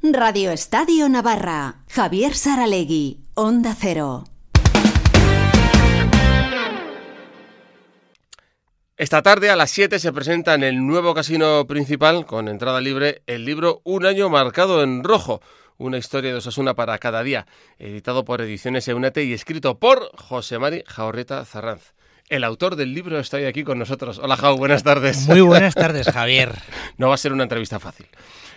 Radio Estadio Navarra. Javier Saralegui, Onda Cero. Esta tarde a las 7 se presenta en el nuevo casino principal, con entrada libre, el libro Un año marcado en rojo, una historia de Osasuna para cada día, editado por Ediciones Eunate y escrito por José Mari Jaurrieta Zarranz. El autor del libro está hoy aquí con nosotros. Hola, Jau, buenas tardes. Muy buenas tardes, Javier. No va a ser una entrevista fácil.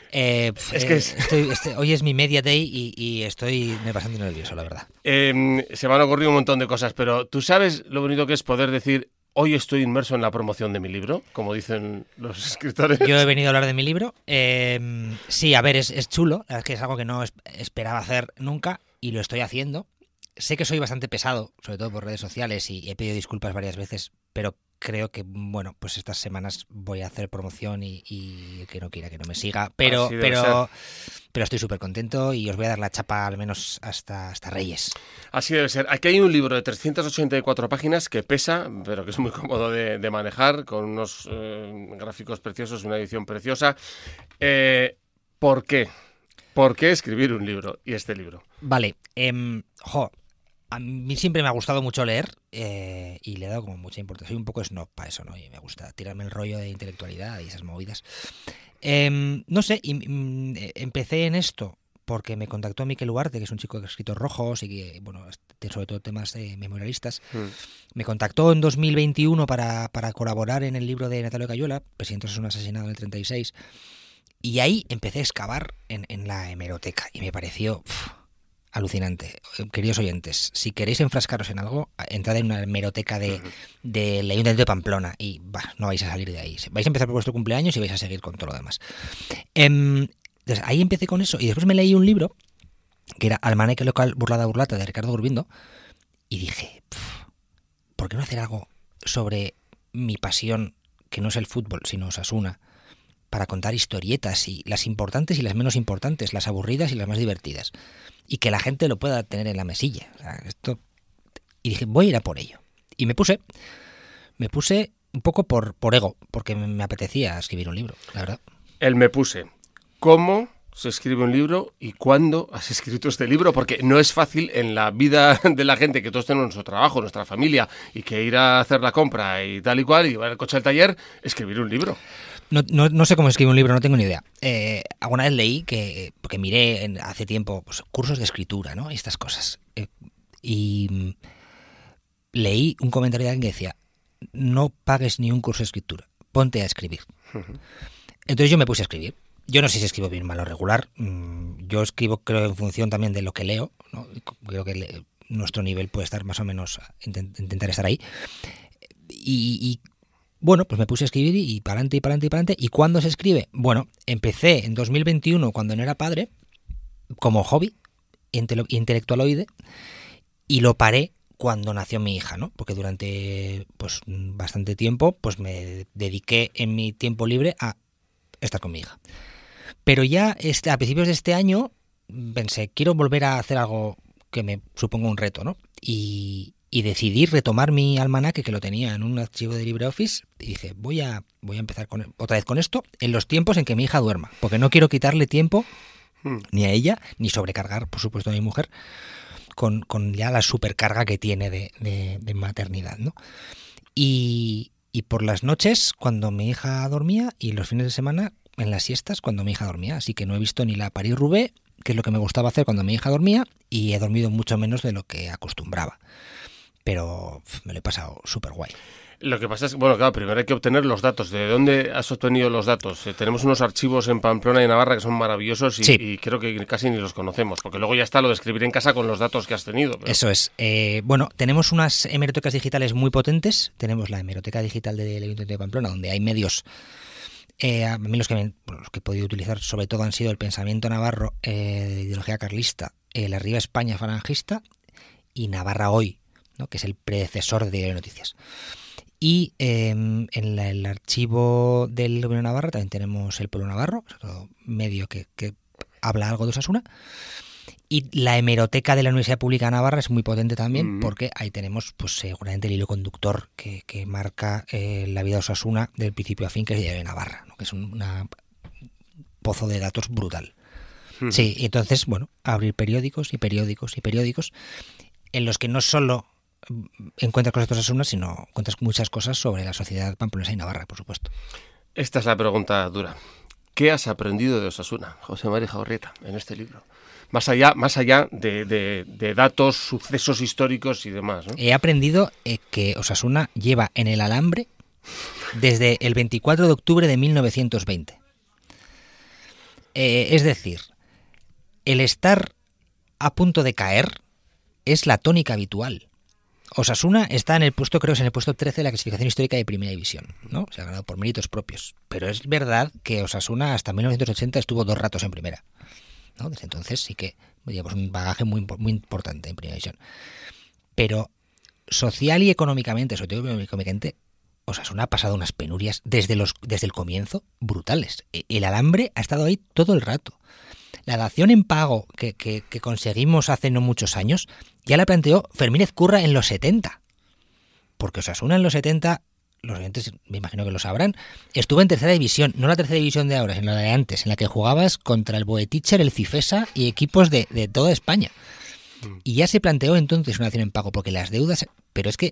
Hoy es mi media day y estoy bastante nervioso, la verdad. Se me han ocurrido un montón de cosas, pero ¿tú sabes lo bonito que es poder decir hoy estoy inmerso en la promoción de mi libro, como dicen los escritores? Yo he venido a hablar de mi libro. Sí, a ver, es chulo, es que es algo que no esperaba hacer nunca y lo estoy haciendo. Sé que soy bastante pesado, sobre todo por redes sociales, y he pedido disculpas varias veces, pero creo que, bueno, pues estas semanas voy a hacer promoción y que no quiera que no me siga, pero estoy súper contento y os voy a dar la chapa al menos hasta Reyes. Así debe ser. Aquí hay un libro de 384 páginas que pesa, pero que es muy cómodo de manejar, con unos gráficos preciosos, una edición preciosa. ¿Por qué? ¿Por qué escribir un libro y este libro? Vale, a mí siempre me ha gustado mucho leer y le he dado como mucha importancia. Soy un poco snob para eso, ¿no? Y me gusta tirarme el rollo de intelectualidad y esas movidas. No sé, empecé en esto porque me contactó Miquel Ugarte, que es un chico que ha escrito rojos y que, bueno, sobre todo temas memorialistas. Me contactó en 2021 para colaborar en el libro de Natalio Cayuela, Presidente Osasuna asesinado en el 36. Y ahí empecé a excavar en la hemeroteca y me pareció alucinante. Queridos oyentes, si queréis enfrascaros en algo, entrad en una hemeroteca del Ayuntamiento de Pamplona y no vais a salir de ahí. Vais a empezar por vuestro cumpleaños y vais a seguir con todo lo demás. Entonces ahí empecé con eso y después me leí un libro que era Almanaque Local Burlada Burlata de Ricardo Gurbindo y dije, ¿por qué no hacer algo sobre mi pasión, que no es el fútbol, sino Osasuna, para contar historietas, y las importantes y las menos importantes, las aburridas y las más divertidas, y que la gente lo pueda tener en la mesilla? O sea, y dije, voy a ir a por ello. Y me puse un poco por ego, porque me apetecía escribir un libro, la verdad. Me puse. ¿Cómo se escribe un libro y cuándo has escrito este libro? Porque no es fácil en la vida de la gente, que todos tenemos nuestro trabajo, nuestra familia, y que ir a hacer la compra y tal y cual, y llevar el coche al taller, escribir un libro. No sé cómo escribir un libro, no tengo ni idea. Alguna vez leí porque miré hace tiempo cursos de escritura, ¿no? Y estas cosas. Y leí un comentario de alguien que decía, no pagues ni un curso de escritura, ponte a escribir. Entonces yo me puse a escribir. Yo no sé si escribo bien, mal o regular. Yo escribo, creo, en función también de lo que leo, ¿no? Creo que nuestro nivel puede estar más o menos, intentar estar ahí. Y bueno, pues me puse a escribir y para adelante y para adelante y para adelante. ¿Y cuándo se escribe? Bueno, empecé en 2021, cuando no era padre, como hobby intelectualoide, y lo paré cuando nació mi hija, ¿no? Porque durante pues bastante tiempo pues me dediqué en mi tiempo libre a estar con mi hija. Pero ya a principios de este año pensé, quiero volver a hacer algo que me suponga un reto, ¿no? Y decidí retomar mi almanaque, que lo tenía en un archivo de LibreOffice, y dije, voy a empezar otra vez con esto en los tiempos en que mi hija duerma, porque no quiero quitarle tiempo ni a ella, ni sobrecargar, por supuesto, a mi mujer con ya la supercarga que tiene de maternidad, ¿no? Y por las noches, cuando mi hija dormía, y los fines de semana, en las siestas, cuando mi hija dormía. Así que no he visto ni la París-Roubaix, que es lo que me gustaba hacer cuando mi hija dormía, y he dormido mucho menos de lo que acostumbraba. Pero me lo he pasado súper guay. Lo que pasa es que, bueno, claro, primero hay que obtener los datos. ¿De dónde has obtenido los datos? Tenemos unos archivos en Pamplona y Navarra que son maravillosos y creo que casi ni los conocemos, porque luego ya está lo de escribir en casa con los datos que has tenido. Pero... Eso es. Bueno, tenemos unas hemerotecas digitales muy potentes. Tenemos la hemeroteca digital del Ayuntamiento de Pamplona, donde hay medios. A mí los que he podido utilizar sobre todo han sido el pensamiento navarro de ideología carlista, el Arriba España falangista y Navarra Hoy, ¿no? Que es el predecesor de Diario de Noticias. Y en el archivo del Gobierno de Navarra también tenemos El Pueblo Navarro, otro medio que habla algo de Osasuna. Y la hemeroteca de la Universidad Pública de Navarra es muy potente también, porque ahí tenemos pues seguramente el hilo conductor que marca la vida de Osasuna del principio a fin, que es Diario de Navarra, ¿no? Que es un pozo de datos brutal. Sí, y entonces, bueno, abrir periódicos y periódicos y periódicos en los que no solo encuentras cosas de Osasuna, sino encuentras muchas cosas sobre la sociedad pamplonesa y navarra, por supuesto. Esta es la pregunta dura. ¿Qué has aprendido de Osasuna, José María Jaurrieta, en este libro? Más allá de datos, sucesos históricos y demás, ¿no? He aprendido que Osasuna lleva en el alambre desde el 24 de octubre de 1920. Es decir, el estar a punto de caer es la tónica habitual. Osasuna está en el puesto, creo que es en el puesto 13 de la clasificación histórica de Primera División, ¿no? Se ha ganado por méritos propios. Pero es verdad que Osasuna hasta 1980 estuvo 2 ratos en Primera, ¿no? Desde entonces sí que llevamos un bagaje muy importante en Primera División. Pero social y económicamente, sobre todo económicamente, Osasuna ha pasado unas penurias desde el comienzo brutales. El alambre ha estado ahí todo el rato. La dación en pago que conseguimos hace no muchos años ya la planteó Fermín Ezcurra en los 70. Porque Osasuna en los 70, los oyentes me imagino que lo sabrán, estuvo en tercera división, no la tercera división de ahora, sino la de antes, en la que jugabas contra el Boeticher, el Cifesa y equipos de toda España. Y ya se planteó entonces una dación en pago, porque las deudas... Pero es que,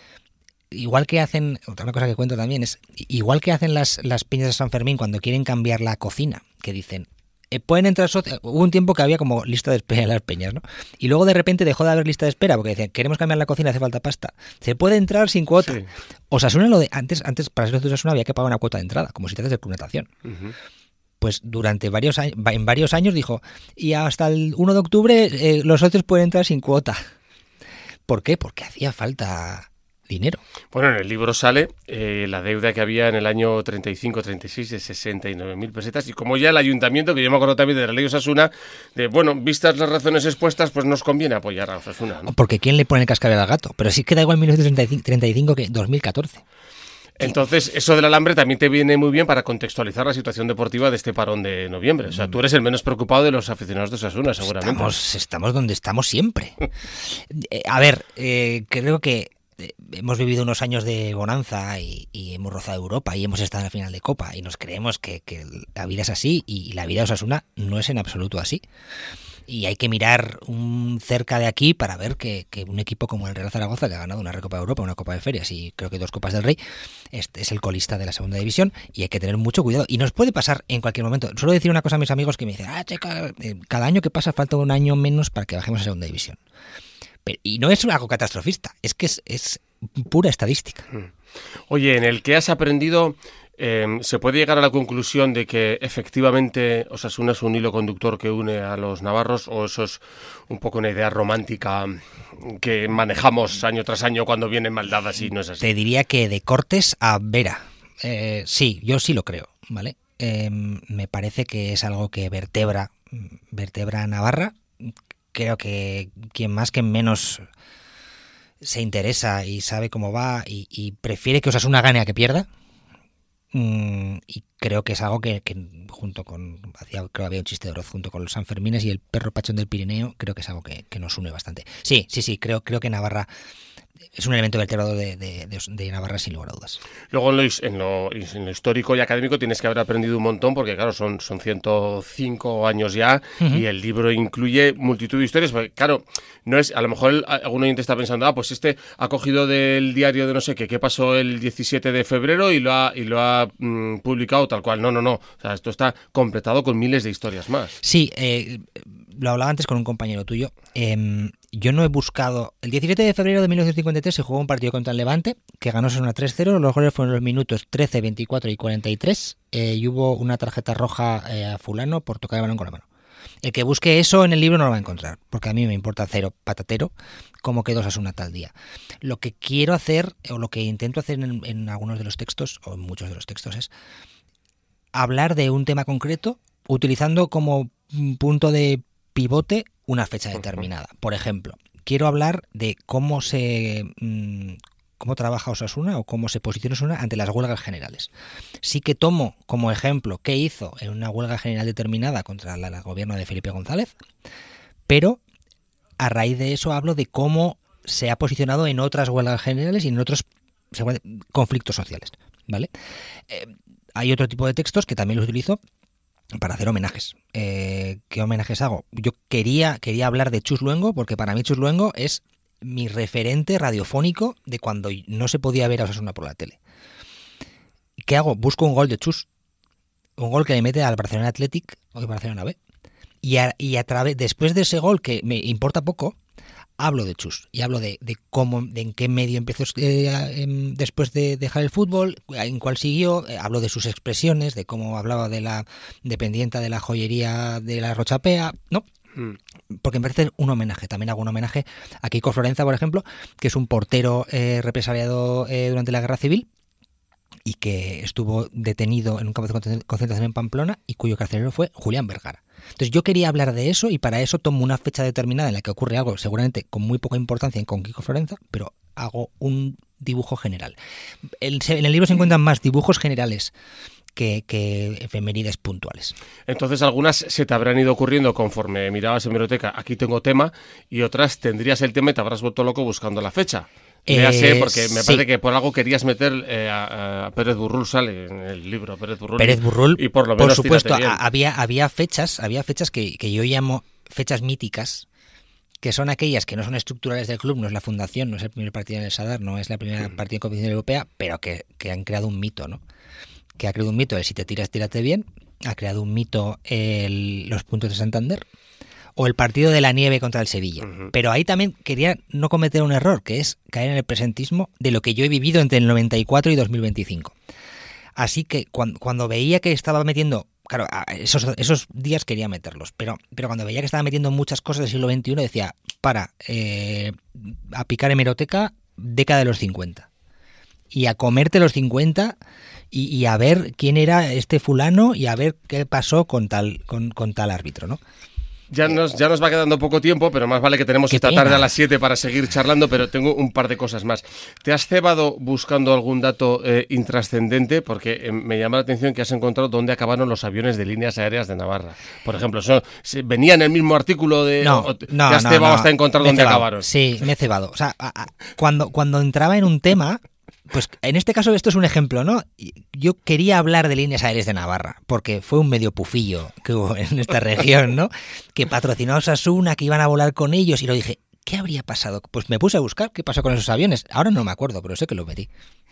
igual que hacen... Otra cosa que cuento también es, igual que hacen las peñas de San Fermín cuando quieren cambiar la cocina, que dicen... pueden entrar socios. Hubo un tiempo que había como lista de espera en las peñas, ¿no? Y luego de repente dejó de haber lista de espera porque decían, queremos cambiar la cocina, hace falta pasta. Se puede entrar sin cuota. Sí. Osasuna, antes para ser de Osasuna había que pagar una cuota de entrada, como si te haces de Club Natación. Uh-huh. Pues en varios años dijo, y hasta el 1 de octubre los socios pueden entrar sin cuota. ¿Por qué? Porque hacía falta dinero. Bueno, en el libro sale la deuda que había en el año 35-36 de 69.000 pesetas y como ya el ayuntamiento, que yo me acuerdo también de la ley Osasuna, de bueno, vistas las razones expuestas, pues nos conviene apoyar a Osasuna, ¿no? Porque ¿quién le pone el cascabel al gato? Pero sí que da igual 1935 que 2014. Entonces, eso del alambre también te viene muy bien para contextualizar la situación deportiva de este parón de noviembre. O sea, tú eres el menos preocupado de los aficionados de Osasuna, seguramente. Estamos donde estamos siempre. A ver, creo que hemos vivido unos años de bonanza y hemos rozado Europa y hemos estado en la final de Copa y nos creemos que la vida es así y la vida de Osasuna no es en absoluto así. Y hay que mirar cerca de aquí para ver que un equipo como el Real Zaragoza, que ha ganado una Recopa de Europa, una Copa de Ferias y creo que 2 Copas del Rey, es el colista de la segunda división y hay que tener mucho cuidado. Y nos puede pasar en cualquier momento. Suelo decir una cosa a mis amigos que me dicen, checa, cada año que pasa falta un año menos para que bajemos a segunda división. Y no es algo catastrofista, es que es pura estadística. Oye, en el que has aprendido... ¿se puede llegar a la conclusión de que efectivamente Osasuna es un hilo conductor que une a los navarros o eso es un poco una idea romántica que manejamos año tras año cuando vienen mal dadas y no es así? Te diría que de Cortes a Vera. Sí, yo sí lo creo, ¿vale? Me parece que es algo que vertebra a Navarra. Creo que quien más que menos se interesa y sabe cómo va y prefiere que Osasuna gane a que pierda. Y creo que es algo que junto con, creo que había un chiste de Oroz, junto con los Sanfermines y el perro pachón del Pirineo, creo que es algo que nos une bastante. Sí, creo que Navarra es un elemento vertebrador de Navarra sin lugar a dudas. Luego en lo histórico y académico tienes que haber aprendido un montón porque claro, son 105 años ya. Uh-huh. Y el libro incluye multitud de historias, porque claro, no es, a lo mejor algún oyente está pensando, pues ha cogido del diario de no sé qué pasó el 17 de febrero y lo ha publicado tal cual. No. O sea, esto está completado con miles de historias más. Sí, lo hablaba antes con un compañero tuyo. Yo no he buscado... El 17 de febrero de 1953 se jugó un partido contra el Levante, que ganó Osasuna 3-0. Los goles fueron los minutos 13, 24 y 43. Y hubo una tarjeta roja a fulano por tocar el balón con la mano. El que busque eso en el libro no lo va a encontrar, porque a mí me importa cero patatero cómo quedó Osasuna tal día. Lo que quiero hacer, o lo que intento hacer en algunos de los textos, o en muchos de los textos, es hablar de un tema concreto, utilizando como punto de pivote una fecha determinada. Por ejemplo, quiero hablar de cómo trabaja Osasuna o cómo se posiciona Osasuna ante las huelgas generales. Sí que tomo como ejemplo qué hizo en una huelga general determinada contra el gobierno de Felipe González, pero a raíz de eso hablo de cómo se ha posicionado en otras huelgas generales y en otros conflictos sociales, ¿vale? Hay otro tipo de textos que también los utilizo, para hacer homenajes. ¿Qué homenajes hago? Yo quería hablar de Chus Luengo, porque para mí Chus Luengo es mi referente radiofónico de cuando no se podía ver a Osasuna por la tele. ¿Qué hago? Busco un gol de Chus. Un gol que le mete al Barcelona Athletic, o Barcelona B. Y a través, después de ese gol, que me importa poco, hablo de Chus. Y hablo de cómo, de en qué medio empezó después de dejar el fútbol, en cuál siguió. Hablo de sus expresiones, de cómo hablaba de la dependienta de la joyería de la Rochapea, ¿no? Porque me parece un homenaje. También hago un homenaje a Kiko Florenza, por ejemplo, que es un portero represaliado durante la Guerra Civil y que estuvo detenido en un campo de concentración en Pamplona y cuyo carcelero fue Julián Vergara. Entonces yo quería hablar de eso y para eso tomo una fecha determinada en la que ocurre algo seguramente con muy poca importancia con Kiko Florenza, pero hago un dibujo general. En el libro se encuentran más dibujos generales que efemérides puntuales. Entonces algunas se te habrán ido ocurriendo conforme mirabas en biblioteca, aquí tengo tema, y otras tendrías el tema y te habrás vuelto loco buscando la fecha. Léase, porque me parece que por algo querías meter a Pérez Burrul, sale en el libro Pérez Burrul, y por lo menos por supuesto, había fechas que yo llamo fechas míticas, que son aquellas que no son estructurales del club, no es la fundación, no es el primer partido en el Sadar, no es la primera partida en competición europea, pero que han creado un mito, ¿no? Que ha creado un mito el si te tiras, tírate bien, ha creado un mito los puntos de Santander, o el partido de la nieve contra el Sevilla. Pero ahí también quería no cometer un error, que es caer en el presentismo de lo que yo he vivido entre el 94 y 2025. Así que cuando veía que estaba metiendo, claro, esos días quería meterlos, pero cuando veía que estaba metiendo muchas cosas del siglo XXI, decía, a picar hemeroteca, década de los 50. Y a comerte los 50 y a ver quién era este fulano y a ver qué pasó con tal árbitro, ¿no? Ya nos va quedando poco tiempo, pero más vale que tenemos esta tarde a las 7 para seguir charlando, pero tengo un par de cosas más. ¿Te has cebado buscando algún dato intrascendente? Porque me llama la atención que has encontrado dónde acabaron los aviones de líneas aéreas de Navarra. Por ejemplo, ¿venía en el mismo artículo de...? ¿Te has cebado hasta encontrar dónde acabaron? Sí, me he cebado. O sea, cuando entraba en un tema... Pues en este caso esto es un ejemplo, ¿no? Yo quería hablar de líneas aéreas de Navarra, porque fue un medio pufillo que hubo en esta región, ¿no? Que patrocinó a Osasuna, que iban a volar con ellos, y lo dije, ¿qué habría pasado? Pues me puse a buscar qué pasó con esos aviones. Ahora no me acuerdo, pero sé que lo metí.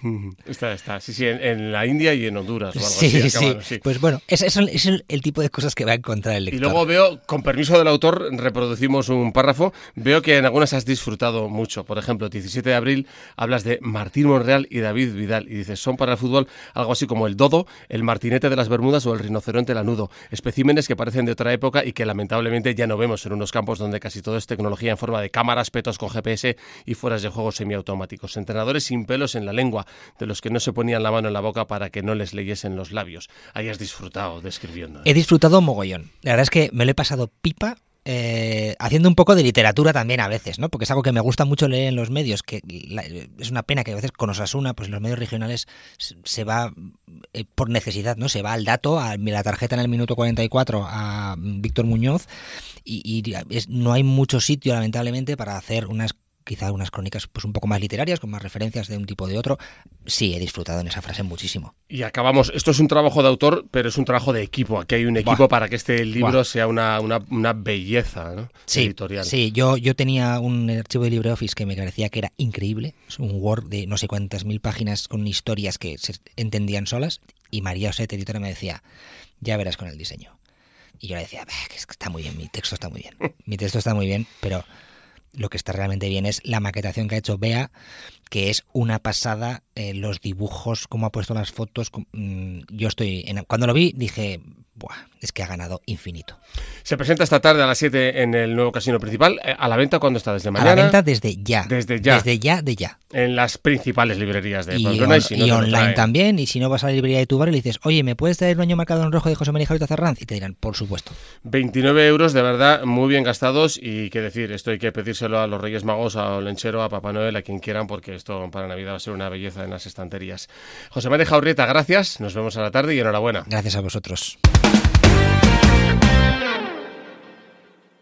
Está. Sí, en la India y en Honduras o algo así. Acabaron, sí. Pues bueno, es el tipo de cosas que va a encontrar el lector. Y luego veo, con permiso del autor, reproducimos un párrafo, veo que en algunas has disfrutado mucho. Por ejemplo, 17 de abril hablas de Martín Monreal y David Vidal y dices, son para el fútbol algo así como el dodo, el martinete de las Bermudas o el rinoceronte lanudo, especímenes que parecen de otra época y que lamentablemente ya no vemos en unos campos donde casi todo es tecnología en forma de cámaras, petos con GPS y fueras de juegos semiautomáticos. Entrenadores sin pelos en la lengua, de los que no se ponían la mano en la boca para que no les leyesen los labios. Ahí has disfrutado describiendo. He disfrutado mogollón. La verdad es que me lo he pasado pipa, haciendo un poco de literatura también a veces, ¿no? Porque es algo que me gusta mucho leer en los medios, que es una pena que a veces con Osasuna, pues en los medios regionales se va por necesidad, ¿no? Se va al dato, a la tarjeta en el minuto 44 a Víctor Muñoz y no hay mucho sitio, lamentablemente, para hacer quizá unas crónicas pues un poco más literarias, con más referencias de un tipo o de otro. Sí, he disfrutado en esa frase muchísimo. Y acabamos, esto es un trabajo de autor, pero es un trabajo de equipo. Aquí hay un equipo para que este libro sea una belleza, ¿no? Sí, editorial. Sí, yo tenía un archivo de LibreOffice que me parecía que era increíble, es un Word de no sé cuántas mil páginas con historias que se entendían solas, y María Oset, editora, me decía, ya verás con el diseño. Y yo le decía, que está muy bien, mi texto está muy bien, pero... Lo que está realmente bien es la maquetación que ha hecho Bea, que es una pasada, los dibujos, cómo ha puesto las fotos. Cuando lo vi dije, es que ha ganado infinito. Se presenta esta tarde a las 7 en el nuevo casino principal. ¿A la venta cuándo está? ¿Desde mañana? A la venta desde ya. Desde ya. De ya. En las principales librerías de Pamplona. Y online también. Y si no vas a la librería de tu barrio y le dices, oye, ¿me puedes traer un año marcado en rojo de José María Javier Zarranz? Y te dirán, por supuesto. 29 euros, de verdad, muy bien gastados. Y qué decir, esto hay que pedírselo a los Reyes Magos, a Olenchero, a Papá Noel, a quien quieran, porque esto para Navidad va a ser una belleza en las estanterías. José María Jaurrieta, gracias. Nos vemos a la tarde y enhorabuena. Gracias a vosotros.